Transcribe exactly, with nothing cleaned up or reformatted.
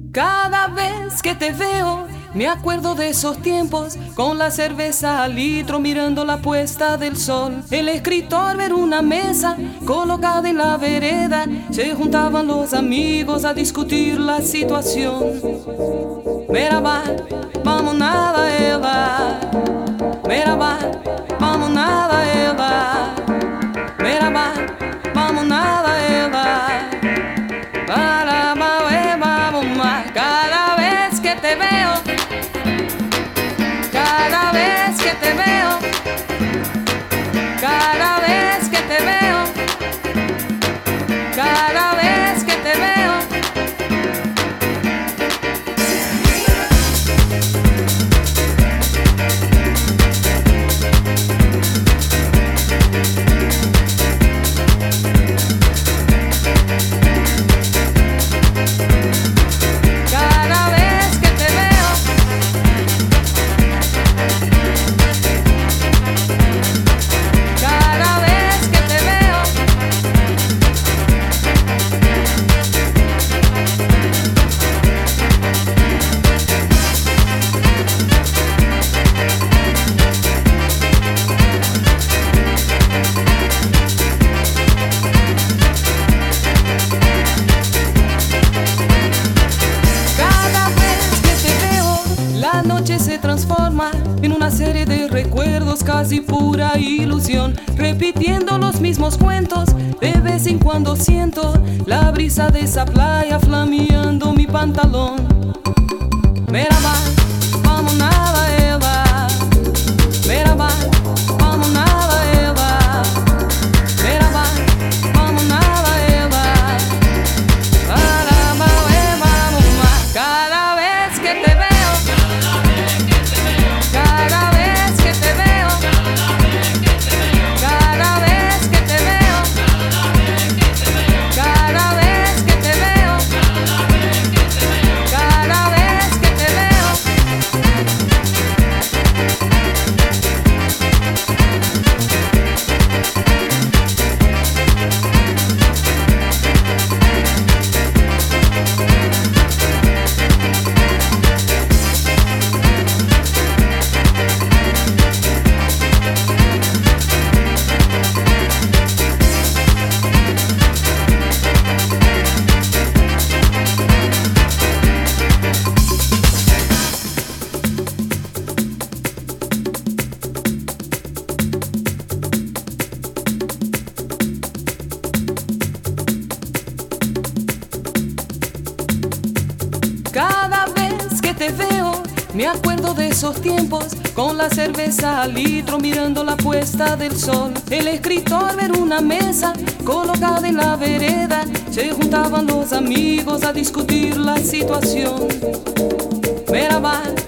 Cada vez que te veo, me acuerdo de esos tiempos, con la cerveza al litro mirando la puesta del sol. El escritor ver una mesa colocada en la vereda, se juntaban los amigos a discutir la situación. Merhaba, vamos nada ela. Merhaba, vamos nada ela. Merhaba, vamos nada ela. Para, vamos más. Cada vez que te veo, cada vez que te veo, cada vez que te veo, cada vez que te veo. La noche se transforma en una serie de recuerdos, casi pura ilusión, repitiendo los mismos cuentos. De vez en cuando siento la brisa de esa playa flameando mi pantalón. Merhaba, vamos nada ela. Merhaba, vamos nada ela. Merhaba, vamos nada ela. Merhaba, vamos más. Cada vez que te veo, cada vez que te veo, cada vez que te veo, cada vez que te veo, cada vez que te veo. Cada vez que te veo, me acuerdo de esos tiempos, con la cerveza al litro mirando la puesta del sol. El escritor ver una mesa colocada en la vereda, se juntaban los amigos a discutir la situación. Merhaba,